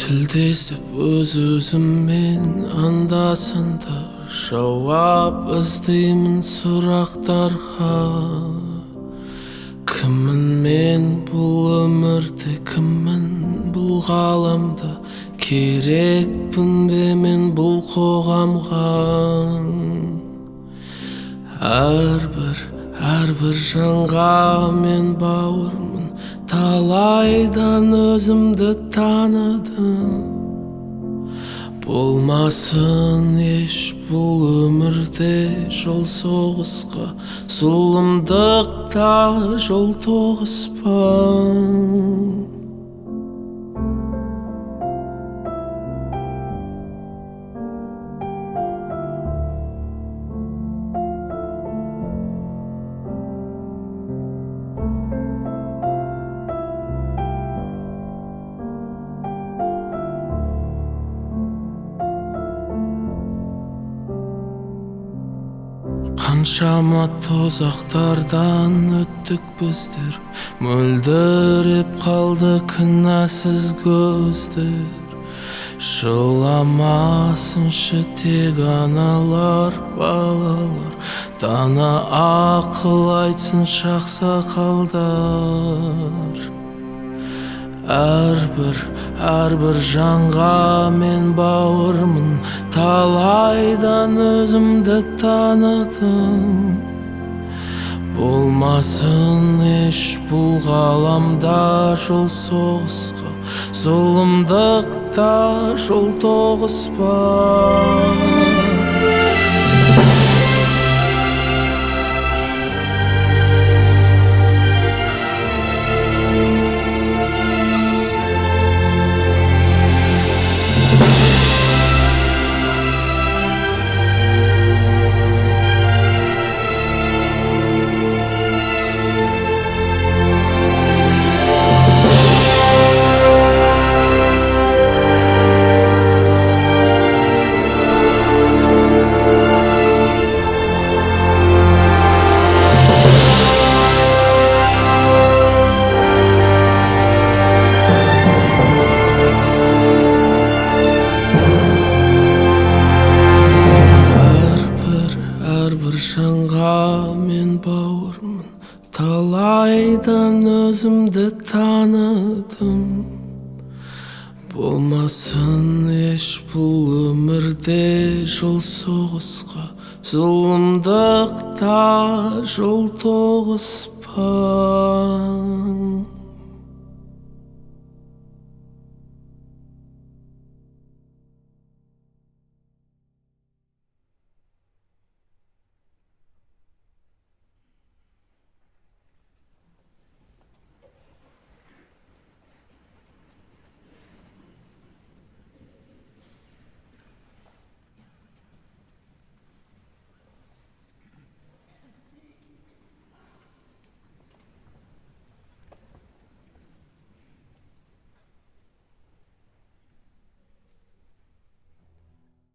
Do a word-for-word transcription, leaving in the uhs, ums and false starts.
тілдесіп өз-өзіммен анда-санда жауап іздеймін сұрақтарға. Кіммін мен бұл өмірде, кіммін бұл ғаламда, керекпін бе мен бұл қоғамға? Әрбір, әрбір жанға мен бауырмын, талайдан өзімді таныдым. Болмасын еш бұл өмірде жол соғысқа, зұлымдықта жол тоғыспан. Қаншама тозақтардан өттік біздер, мөлдіреп қалды кінәсіз көздер. Жыламасыншы тек аналар, балалар, дана ақыл айтсын ақсақалдар. Әрбір, әрбір жанға мен бауырмын, талайдан өзімді таныдым. Болмасын еш бұл ғаламда жол соғысқа, зұлымдықта жол тоғыспан. Әрбір жанға мен бауырмын, талайдан өзімді таныдым. Болмасын еш бұл өмірде жол соғысқа, зұлымдықта жол тоғыспан.